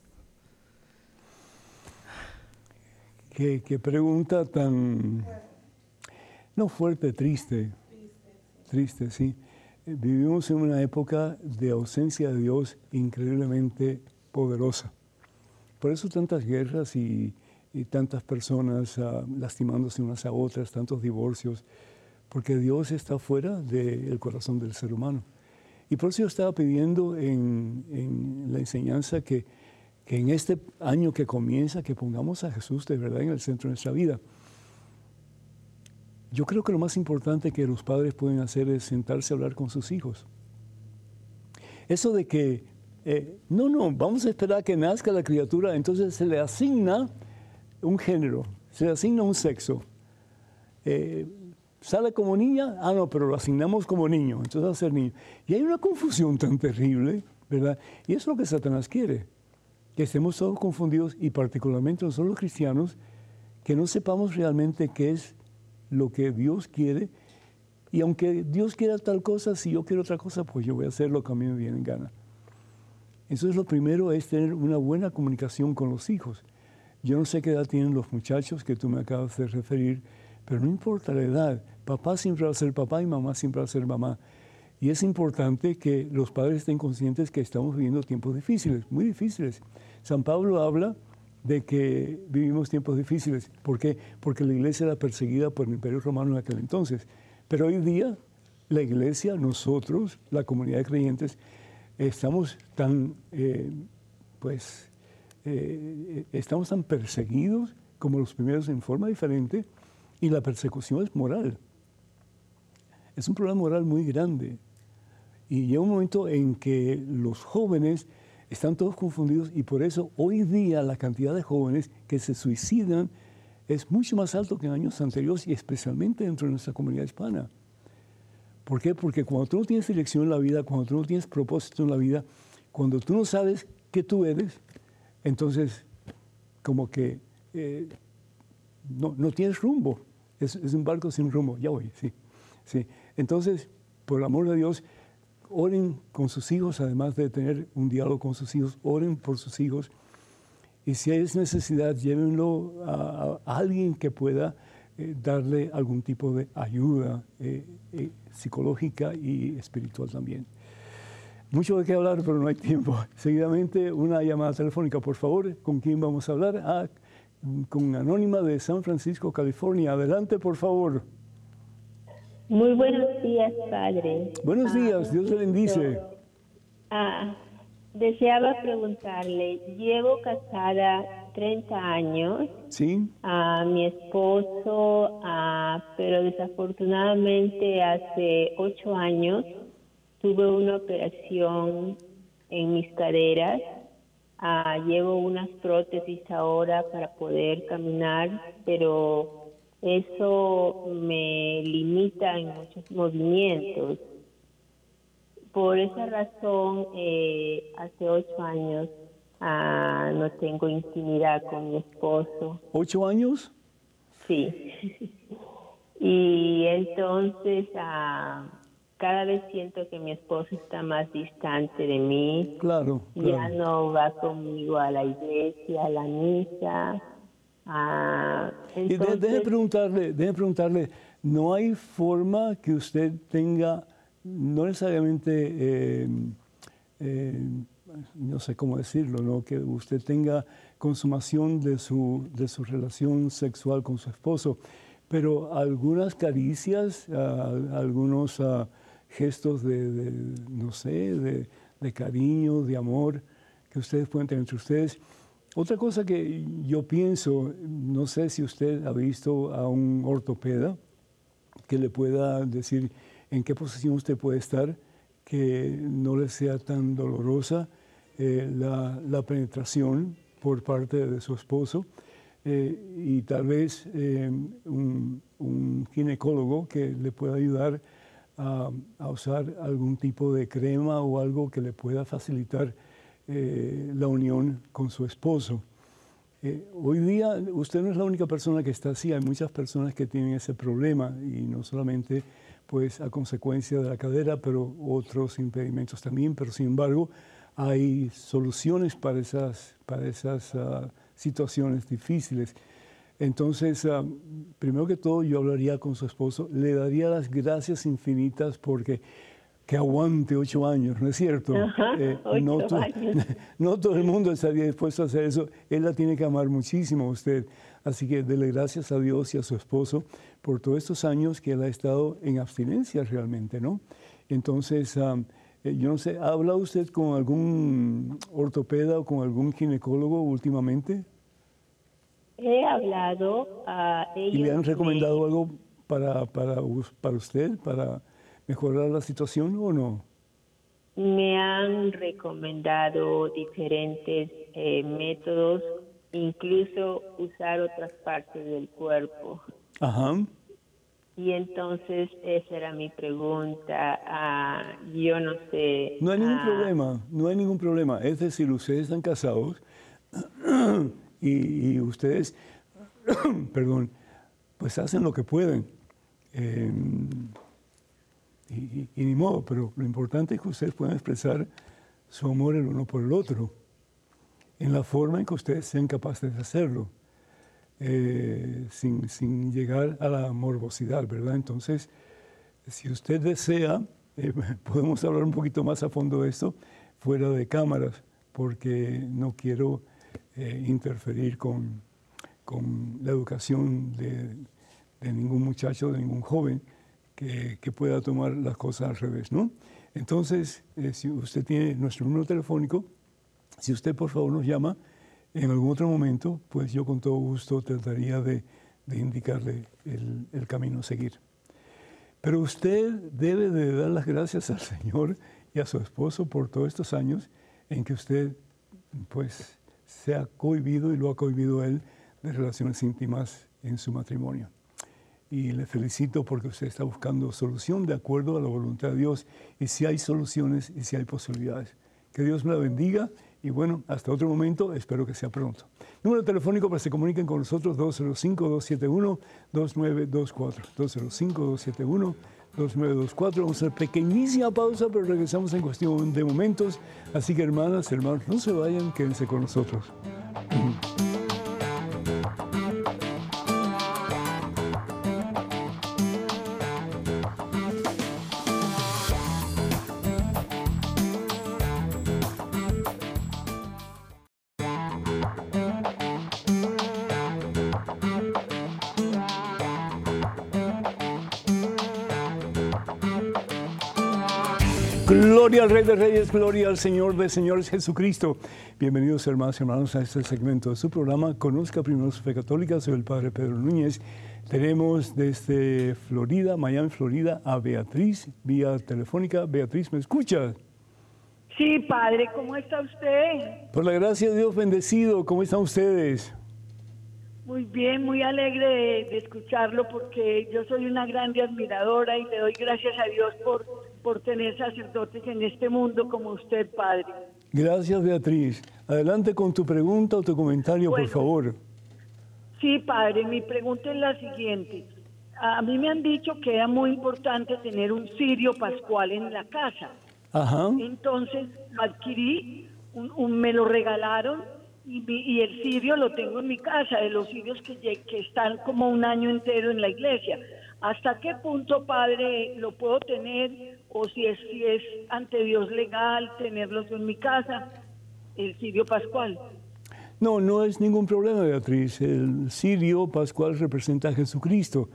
Speaker 1: Qué pregunta tan, no fuerte, triste, sí. Vivimos en una época de ausencia de Dios increíblemente poderosa. Por eso tantas guerras y tantas personas lastimándose unas a otras, tantos divorcios, porque Dios está fuera del corazón del ser humano. Y por eso yo estaba pidiendo en la enseñanza que en este año que comienza, que pongamos a Jesús de verdad en el centro de nuestra vida. Yo creo que lo más importante que los padres pueden hacer es sentarse a hablar con sus hijos. Eso de que, vamos a esperar a que nazca la criatura, entonces se le asigna un género, se le asigna un sexo. ¿Sale como niña? No, pero lo asignamos como niño, entonces va a ser niño. Y hay una confusión tan terrible, ¿verdad? Y eso es lo que Satanás quiere, que estemos todos confundidos, y particularmente nosotros los cristianos, que no sepamos realmente qué es lo que Dios quiere, y aunque Dios quiera tal cosa, si yo quiero otra cosa, pues yo voy a hacer lo que a mí me viene en gana. Entonces lo primero es tener una buena comunicación con los hijos. Yo no sé qué edad tienen los muchachos que tú me acabas de referir, pero no importa la edad. Papá siempre va a ser papá y mamá siempre va a ser mamá. Y es importante que los padres estén conscientes que estamos viviendo tiempos difíciles, muy difíciles. San Pablo habla de que vivimos tiempos difíciles. ¿Por qué? Porque la iglesia era perseguida por el Imperio Romano en aquel entonces. Pero hoy día la iglesia, nosotros, la comunidad de creyentes, estamos tan, estamos tan perseguidos como los primeros en forma diferente, y la persecución es moral. Es un problema moral muy grande. Y llega un momento en que los jóvenes están todos confundidos, y por eso hoy día la cantidad de jóvenes que se suicidan es mucho más alto que en años anteriores, y especialmente dentro de nuestra comunidad hispana. ¿Por qué? Porque cuando tú no tienes dirección en la vida, cuando tú no tienes propósito en la vida, cuando tú no sabes qué tú eres, entonces como que no tienes rumbo. Es un barco sin rumbo. Ya voy, sí. Entonces, por el amor de Dios, oren con sus hijos, además de tener un diálogo con sus hijos, oren por sus hijos. Y si hay necesidad, llévenlo a alguien que pueda darle algún tipo de ayuda psicológica y espiritual también. Mucho de qué hablar, pero no hay tiempo. Seguidamente, una llamada telefónica, por favor. ¿Con quién vamos a hablar? Con Anónima de San Francisco, California. Adelante, por favor.
Speaker 6: Muy buenos días, padre.
Speaker 1: Buenos días, Dios le bendice.
Speaker 6: Deseaba preguntarle, llevo casada 30 años.
Speaker 1: Sí.
Speaker 6: Mi esposo, pero desafortunadamente hace 8 años tuve una operación en mis caderas. Llevo unas prótesis ahora para poder caminar, pero eso me limita en muchos movimientos. Por esa razón, hace 8 años no tengo intimidad con mi esposo.
Speaker 1: ¿8 años?
Speaker 6: Sí. Y entonces cada vez siento que mi esposo está más distante de mí.
Speaker 1: Claro.
Speaker 6: Ya no va conmigo a la iglesia, a la misa.
Speaker 1: Entonces, déjeme preguntarle, ¿no hay forma que usted tenga, no necesariamente, no sé cómo decirlo, ¿no? Que usted tenga consumación de su relación sexual con su esposo, pero algunas caricias, algunos gestos no sé, de cariño, de amor que ustedes pueden tener entre ustedes? Otra cosa que yo pienso, no sé si usted ha visto a un ortopeda que le pueda decir en qué posición usted puede estar, que no le sea tan dolorosa la penetración por parte de su esposo, y tal vez un ginecólogo que le pueda ayudar a usar algún tipo de crema o algo que le pueda facilitar la unión con su esposo. Hoy día usted no es la única persona que está así, hay muchas personas que tienen ese problema, y no solamente pues a consecuencia de la cadera, pero otros impedimentos también, pero sin embargo hay soluciones para esas situaciones difíciles. Entonces, primero que todo, yo hablaría con su esposo, le daría las gracias infinitas porque que aguante 8 años, ¿no es cierto?
Speaker 6: Ajá, 8 años.
Speaker 1: No todo el mundo estaría dispuesto a hacer eso. Él la tiene que amar muchísimo a usted. Así que dele gracias a Dios y a su esposo por todos estos años que él ha estado en abstinencia realmente, ¿no? Entonces, yo no sé, ¿ha hablado usted con algún ortopeda o con algún ginecólogo últimamente?
Speaker 6: He hablado a ellos.
Speaker 1: ¿Y le han recomendado algo para usted, para mejorar la situación o no?
Speaker 6: Me han recomendado diferentes métodos, incluso usar otras partes del cuerpo.
Speaker 1: Ajá.
Speaker 6: Y entonces esa era mi pregunta. Yo no sé.
Speaker 1: No hay ningún problema, no hay ningún problema. Es decir, ustedes están casados y ustedes, perdón, pues hacen lo que pueden. Y ni modo, pero lo importante es que ustedes puedan expresar su amor el uno por el otro, en la forma en que ustedes sean capaces de hacerlo. sin llegar a la morbosidad, ¿verdad? Entonces, si usted desea, podemos hablar un poquito más a fondo de esto fuera de cámaras, porque no quiero interferir con la educación de ningún muchacho, de ningún joven que pueda tomar las cosas al revés, ¿no? Entonces, si usted tiene nuestro número telefónico, si usted por favor nos llama en algún otro momento, pues yo con todo gusto trataría de indicarle el camino a seguir. Pero usted debe de dar las gracias al Señor y a su esposo por todos estos años en que usted pues se ha cohibido y lo ha cohibido él de relaciones íntimas en su matrimonio. Y le felicito porque usted está buscando solución de acuerdo a la voluntad de Dios, y si hay soluciones y si hay posibilidades. Que Dios me la bendiga y bueno, hasta otro momento, espero que sea pronto. Número telefónico para que se comuniquen con nosotros, 205-271-2924. 205-271-2924. Vamos a hacer pequeñísima pausa, pero regresamos en cuestión de momentos. Así que hermanas, hermanos, no se vayan, quédense con nosotros. Gloria al Rey de Reyes, gloria al Señor de Señores Jesucristo. Bienvenidos hermanos y hermanos a este segmento de su programa Conozca Primero su Fe Católica. Soy el Padre Pedro Núñez. Tenemos desde Florida, Miami, Florida, a Beatriz, vía telefónica. Beatriz, ¿me escucha?
Speaker 7: Sí, Padre, ¿cómo está usted?
Speaker 1: Por la gracia de Dios, bendecido. ¿Cómo están ustedes?
Speaker 7: Muy bien, muy alegre de escucharlo porque yo soy una grande admiradora y le doy gracias a Dios por tener sacerdotes en este mundo como usted, Padre.
Speaker 1: Gracias, Beatriz. Adelante con tu pregunta o tu comentario,
Speaker 7: Bueno,
Speaker 1: por favor.
Speaker 7: Sí, Padre, mi pregunta es la siguiente. A mí me han dicho que era muy importante tener un cirio pascual en la casa.
Speaker 1: Ajá.
Speaker 7: Entonces lo adquirí, me lo regalaron y el cirio lo tengo en mi casa, de los cirios que están como un año entero en la iglesia. ¿Hasta qué punto, Padre, lo puedo tener? O si es ante Dios legal tenerlos en mi casa, el cirio pascual.
Speaker 1: No, no es ningún problema, Beatriz. El cirio pascual representa a Jesucristo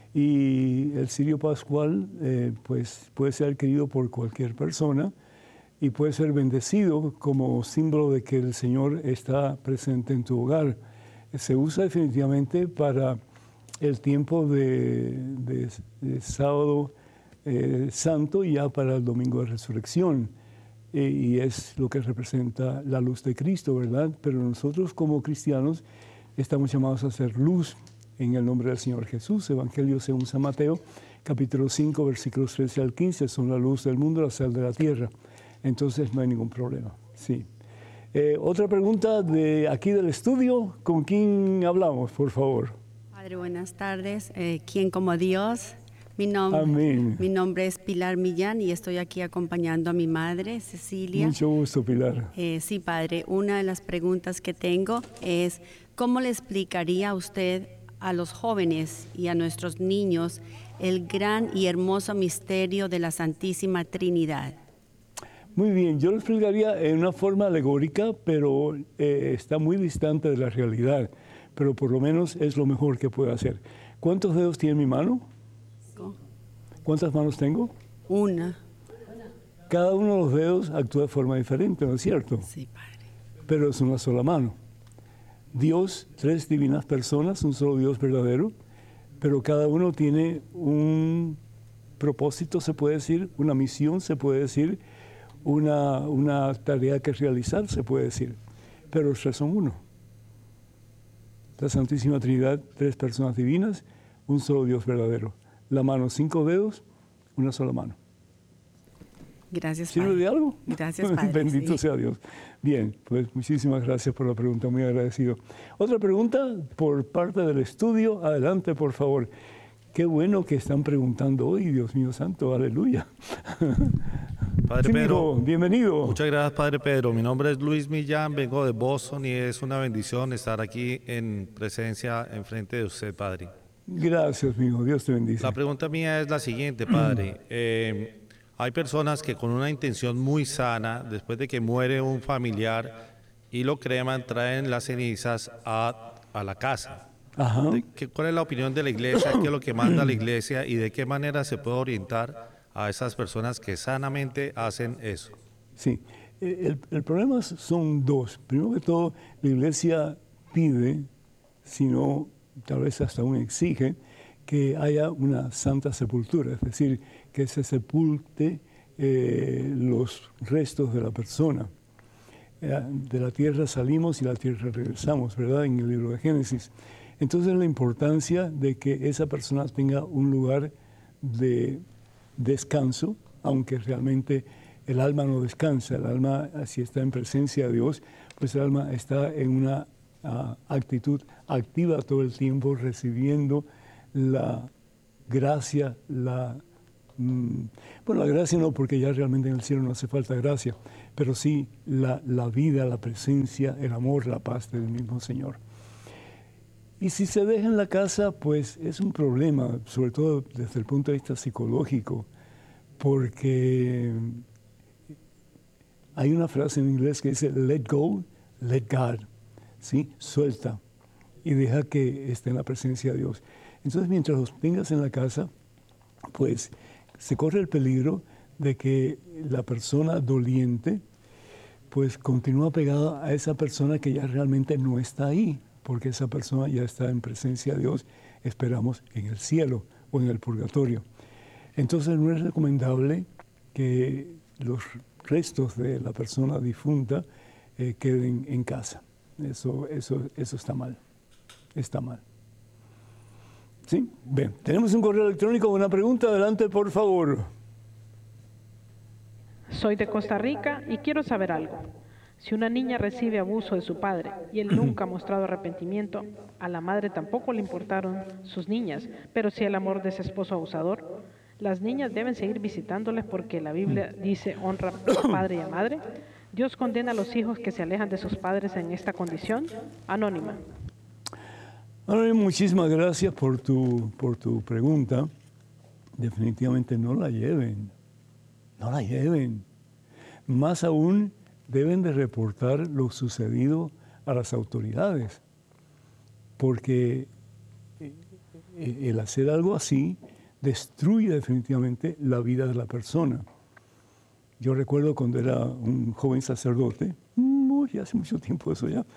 Speaker 1: y el cirio pascual pues puede ser adquirido por cualquier persona y puede ser bendecido como símbolo de que el Señor está presente en tu hogar. Se usa definitivamente para el tiempo de sábado santo y ya para el domingo de resurrección. Y es lo que representa la luz de Cristo, ¿verdad? Pero nosotros como cristianos estamos llamados a ser luz en el nombre del Señor Jesús. Evangelio según San Mateo, capítulo 5, versículos 13 al 15, son la luz del mundo, la sal de la tierra. Entonces no hay ningún problema, sí. Otra pregunta de aquí del estudio, ¿con quién hablamos, por favor?
Speaker 8: Padre, buenas tardes. ¿Quién como Dios?
Speaker 1: Amén.
Speaker 8: Mi nombre es Pilar Millán y estoy aquí acompañando a mi madre, Cecilia.
Speaker 1: Mucho gusto, Pilar.
Speaker 8: Sí, Padre. Una de las preguntas que tengo es, ¿cómo le explicaría a usted a los jóvenes y a nuestros niños el gran y hermoso misterio de la Santísima Trinidad?
Speaker 1: Muy bien, yo lo explicaría en una forma alegórica, pero está muy distante de la realidad, pero por lo menos es lo mejor que puedo hacer. ¿Cuántos dedos tiene mi mano? ¿Cuántas manos tengo?
Speaker 8: Una.
Speaker 1: Cada uno de los dedos actúa de forma diferente, ¿no es cierto?
Speaker 8: Sí, Padre.
Speaker 1: Pero es una sola mano. Dios, tres divinas personas, un solo Dios verdadero, pero cada uno tiene un propósito, se puede decir, una misión, se puede decir, una tarea que realizar, se puede decir, pero los tres son uno. La Santísima Trinidad, tres personas divinas, un solo Dios verdadero. La mano, 5 dedos, una sola mano.
Speaker 8: Gracias,
Speaker 1: ¿Sirve
Speaker 8: Padre.
Speaker 1: de algo?
Speaker 8: Gracias, Padre.
Speaker 1: Bendito
Speaker 8: sí.
Speaker 1: sea Dios. Bien, pues muchísimas gracias por la pregunta, muy agradecido. Otra pregunta por parte del estudio, adelante por favor. Qué bueno que están preguntando hoy, Dios mío santo, aleluya.
Speaker 9: Padre
Speaker 1: Sí,
Speaker 9: Pedro,
Speaker 1: mijo, bienvenido.
Speaker 9: muchas gracias, Padre Pedro. Mi nombre es Luis Millán, vengo de Boston y es una bendición estar aquí en presencia, enfrente de usted, Padre.
Speaker 1: Gracias, mijo. Dios te bendice.
Speaker 9: La pregunta mía es la siguiente, Padre. Hay personas que con una intención muy sana, después de que muere un familiar y lo creman, traen las cenizas a la casa.
Speaker 1: Ajá.
Speaker 9: ¿Cuál es la opinión de la iglesia? ¿Qué es lo que manda la iglesia? ¿Y de qué manera se puede orientar a esas personas que sanamente hacen eso?
Speaker 1: Sí, el problema son dos. Primero que todo, la iglesia pide, si no, tal vez hasta aún exige, que haya una santa sepultura, es decir, que se sepulte los restos de la persona. De la tierra salimos y a la tierra regresamos, ¿verdad? En el libro de Génesis. Entonces la importancia de que esa persona tenga un lugar de descanso, aunque realmente el alma no descansa. El alma, si está en presencia de Dios, pues el alma está en una actitud activa todo el tiempo, recibiendo la gracia, la gracia no, porque ya realmente en el cielo no hace falta gracia, pero sí la vida, la presencia, el amor, la paz del mismo Señor. Y si se deja en la casa, pues es un problema, sobre todo desde el punto de vista psicológico, porque hay una frase en inglés que dice, let go, let God, ¿sí? Suelta y deja que esté en la presencia de Dios. Entonces, mientras los tengas en la casa, pues se corre el peligro de que la persona doliente pues continúa pegada a esa persona que ya realmente no está ahí, porque esa persona ya está en presencia de Dios, esperamos, en el cielo o en el purgatorio. Entonces no es recomendable que los restos de la persona difunta queden en casa. Eso está mal. Está mal. ¿Sí? Bien, tenemos un correo electrónico, una pregunta, adelante por favor.
Speaker 10: Soy de Costa Rica y quiero saber algo. Si una niña recibe abuso de su padre y él nunca ha mostrado arrepentimiento, a la madre tampoco le importaron sus niñas, pero sí el amor de ese esposo abusador, ¿las niñas deben seguir visitándoles porque la Biblia dice honra a padre y a madre? ¿Dios condena a los hijos que se alejan de sus padres en esta condición? Anónima.
Speaker 1: Muchísimas gracias por tu pregunta. Definitivamente no la lleven. No la lleven. Más aún, deben de reportar lo sucedido a las autoridades, porque el hacer algo así destruye definitivamente la vida de la persona. Yo recuerdo cuando era un joven sacerdote, ya hace mucho tiempo eso ya,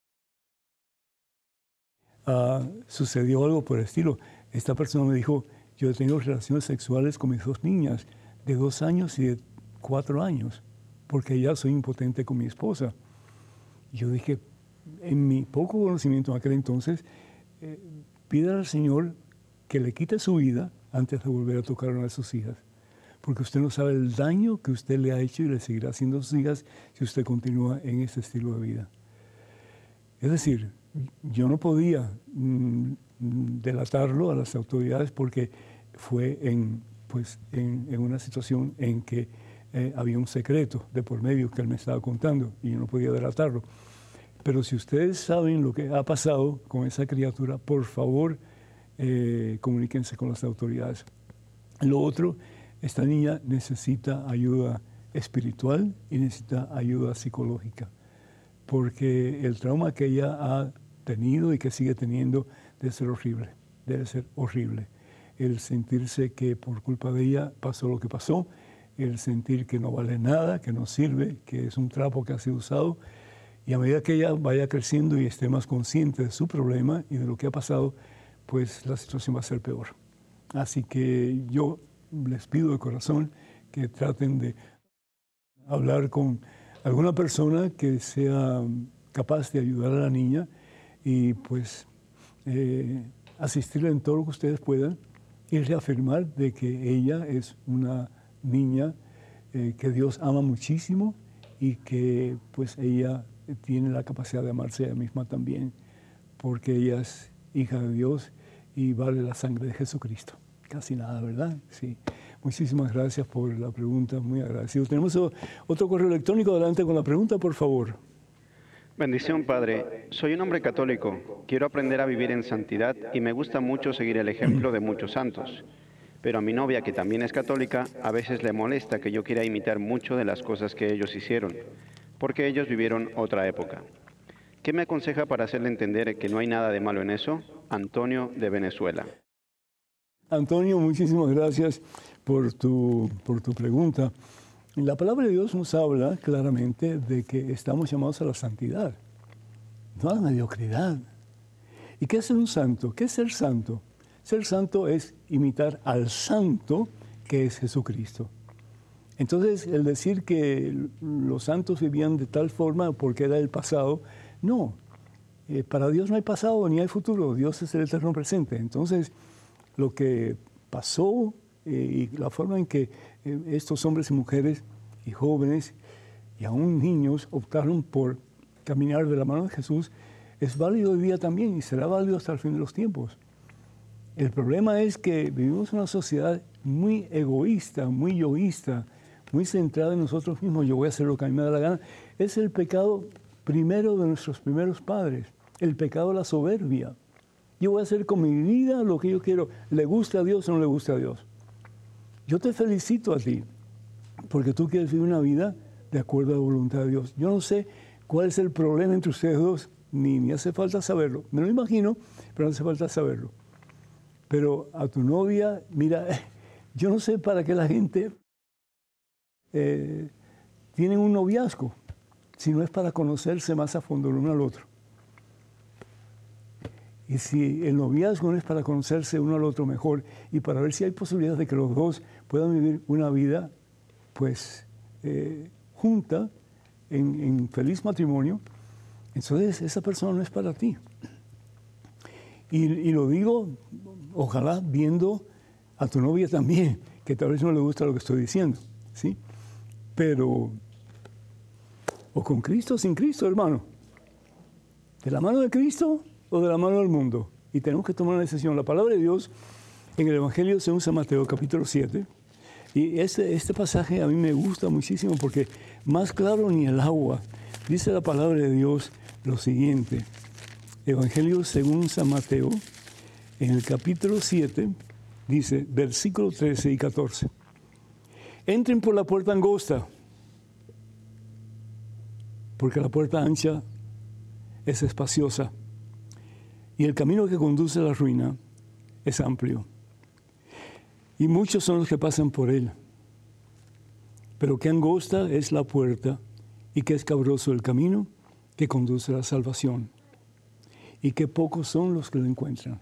Speaker 1: sucedió algo por el estilo. Esta persona me dijo, yo he tenido relaciones sexuales con mis dos niñas, de 2 años y de 4 años, porque ya soy impotente con mi esposa. Y yo dije, en mi poco conocimiento en aquel entonces, pida al Señor que le quite su vida antes de volver a tocar a una de sus hijas, porque usted no sabe el daño que usted le ha hecho y le seguirá haciendo a sus hijas si usted continúa en ese estilo de vida. Es decir, yo no podía delatarlo a las autoridades porque fue en una situación en que había un secreto de por medio que él me estaba contando y yo no podía delatarlo. Pero si ustedes saben lo que ha pasado con esa criatura, por favor, comuníquense con las autoridades. Lo otro, esta niña necesita ayuda espiritual y necesita ayuda psicológica, porque el trauma que ella ha tenido y que sigue teniendo debe ser horrible. El sentirse que por culpa de ella pasó lo que pasó, el sentir que no vale nada, que no sirve, que es un trapo que ha sido usado, y a medida que ella vaya creciendo y esté más consciente de su problema y de lo que ha pasado, pues la situación va a ser peor. Así que yo les pido de corazón que traten de hablar con alguna persona que sea capaz de ayudar a la niña y pues asistirla en todo lo que ustedes puedan y reafirmar de que ella es una niña que Dios ama muchísimo y que pues ella tiene la capacidad de amarse a ella misma también, porque ella es hija de Dios y vale la sangre de Jesucristo. Casi nada, ¿verdad? Sí. Muchísimas gracias por la pregunta, muy agradecido. Tenemos otro correo electrónico, adelante con la pregunta, por favor.
Speaker 11: Bendición, Padre. Soy un hombre católico. Quiero aprender a vivir en santidad y me gusta mucho seguir el ejemplo de muchos santos. Pero a mi novia, que también es católica, a veces le molesta que yo quiera imitar mucho de las cosas que ellos hicieron, porque ellos vivieron otra época. ¿Qué me aconseja para hacerle entender que no hay nada de malo en eso? Antonio, de Venezuela.
Speaker 1: Antonio, muchísimas gracias por tu pregunta. La palabra de Dios nos habla claramente de que estamos llamados a la santidad, no a la mediocridad. ¿Y qué es ser un santo? ¿Qué es ser santo? Ser santo es imitar al santo que es Jesucristo. Entonces, el decir que los santos vivían de tal forma porque era el pasado, no. Para Dios no hay pasado ni hay futuro, Dios es el eterno presente. Entonces, lo que pasó y la forma en que estos hombres y mujeres y jóvenes y aún niños optaron por caminar de la mano de Jesús es válido hoy día también y será válido hasta el fin de los tiempos. El problema es que vivimos en una sociedad muy egoísta, muy yoísta, muy centrada en nosotros mismos. Yo voy a hacer lo que a mí me da la gana. Es el pecado primero de nuestros primeros padres, el pecado de la soberbia. Yo voy a hacer con mi vida lo que yo quiero, le guste a Dios o no le guste a Dios. Yo te felicito a ti, porque tú quieres vivir una vida de acuerdo a la voluntad de Dios. Yo no sé cuál es el problema entre ustedes dos, ni hace falta saberlo. Me lo imagino, pero no hace falta saberlo. Pero a tu novia, mira, yo no sé para qué la gente tiene un noviazgo, si no es para conocerse más a fondo el uno al otro. Y si el noviazgo no es para conocerse uno al otro mejor y para ver si hay posibilidades de que los dos puedan vivir una vida, pues, junta, en feliz matrimonio, entonces esa persona no es para ti. Y lo digo, ojalá viendo a tu novia también, que tal vez no le gusta lo que estoy diciendo, ¿sí? Pero, o con Cristo o sin Cristo, hermano. ¿De la mano de Cristo o de la mano del mundo? Y tenemos que tomar una decisión. La palabra de Dios en el Evangelio según San Mateo, capítulo 7, y este pasaje a mí me gusta muchísimo porque más claro ni el agua. Dice la palabra de Dios lo siguiente. Evangelio según San Mateo, en el capítulo 7, dice, versículos 13 y 14. Entren por la puerta angosta, porque la puerta ancha es espaciosa, y el camino que conduce a la ruina es amplio. Y muchos son los que pasan por él. Pero qué angosta es la puerta, y qué escabroso el camino que conduce a la salvación. Y qué pocos son los que lo encuentran.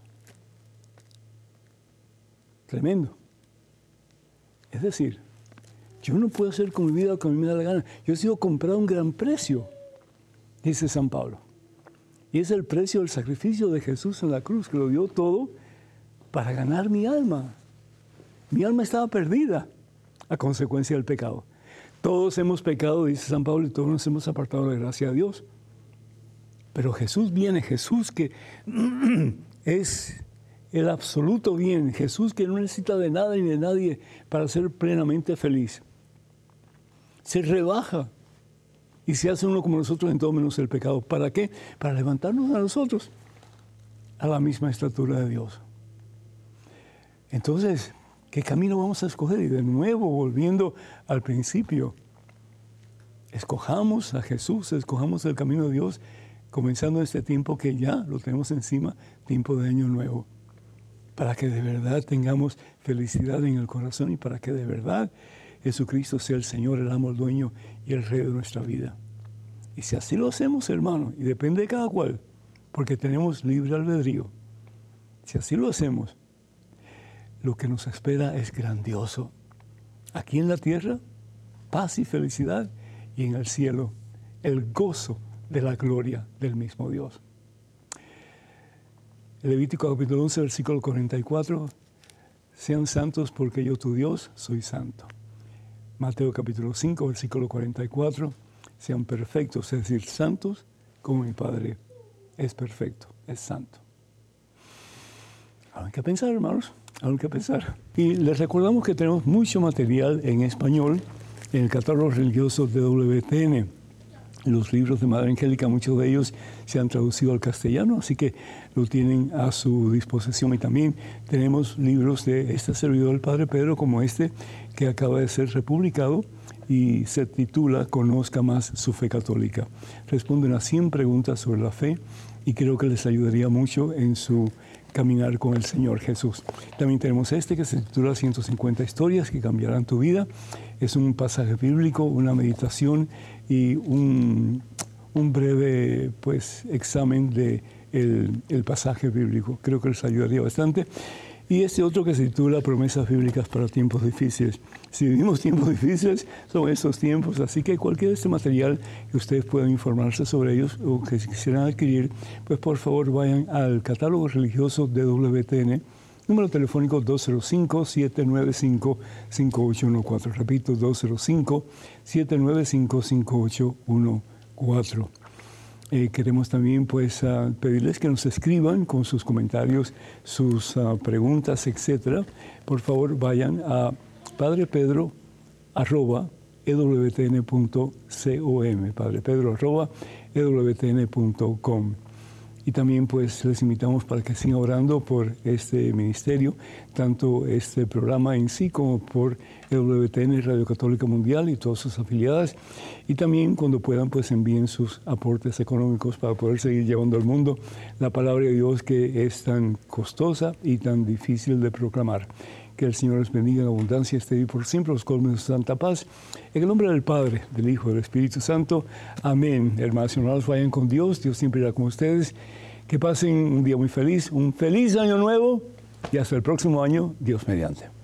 Speaker 1: Tremendo. Es decir, yo no puedo hacer con mi vida lo que a mí me da la gana. Yo he sido comprado a un gran precio, dice San Pablo. Y es el precio del sacrificio de Jesús en la cruz, que lo dio todo para ganar mi alma. Mi alma estaba perdida a consecuencia del pecado. Todos hemos pecado, dice San Pablo, y todos nos hemos apartado de la gracia de Dios. Pero Jesús viene, Jesús que es el absoluto bien, Jesús que no necesita de nada ni de nadie para ser plenamente feliz. Se rebaja y se hace uno como nosotros en todo menos el pecado. ¿Para qué? Para levantarnos a nosotros a la misma estatura de Dios. Entonces, ¿qué camino vamos a escoger? Y de nuevo, volviendo al principio, escojamos a Jesús, escojamos el camino de Dios, comenzando este tiempo que ya lo tenemos encima, tiempo de año nuevo, para que de verdad tengamos felicidad en el corazón y para que de verdad Jesucristo sea el Señor, el amo, el dueño y el Rey de nuestra vida. Y si así lo hacemos, hermano, y depende de cada cual, porque tenemos libre albedrío, si así lo hacemos, lo que nos espera es grandioso. Aquí en la tierra, paz y felicidad, y en el cielo, el gozo de la gloria del mismo Dios. Levítico capítulo 11, versículo 44, sean santos porque yo tu Dios soy santo. Mateo capítulo 5, versículo 44, sean perfectos, es decir, santos como mi Padre es perfecto, es santo. Hay que pensar, hermanos, Algo que pensar. Y les recordamos que tenemos mucho material en español en el catálogo religioso de WTN. Los libros de Madre Angélica, muchos de ellos se han traducido al castellano, así que lo tienen a su disposición. Y también tenemos libros de este servidor, el Padre Pedro, como este, que acaba de ser republicado y se titula Conozca más su fe católica. Responden a 100 preguntas sobre la fe y creo que les ayudaría mucho en su caminar con el Señor Jesús. También tenemos este que se titula 150 historias que cambiarán tu vida. Es un pasaje bíblico, una meditación y un breve examen de el pasaje bíblico. Creo que les ayudaría bastante. Y este otro que se titula Promesas bíblicas para tiempos difíciles. Si vivimos tiempos difíciles, son esos tiempos. Así que cualquier de este material que ustedes puedan informarse sobre ellos o que quisieran adquirir, pues por favor vayan al catálogo religioso de WTN, número telefónico 205-795-5814. Repito, 205-795-5814. Queremos también pedirles que nos escriban con sus comentarios, sus preguntas, etcétera. Por favor, vayan a padrepedro@ewtn.com, padrepedro@ewtn.com. Y también les invitamos para que sigan orando por este ministerio, tanto este programa en sí como por WTN, Radio Católica Mundial y todas sus afiliadas. Y también cuando puedan, envíen sus aportes económicos para poder seguir llevando al mundo la palabra de Dios, que es tan costosa y tan difícil de proclamar. Que el Señor les bendiga en abundancia, esté por siempre, los colmen de su santa paz. En el nombre del Padre, del Hijo y del Espíritu Santo. Amén. Hermanos y hermanos, vayan con Dios. Dios siempre irá con ustedes. Que pasen un día muy feliz, un feliz año nuevo y hasta el próximo año, Dios mediante.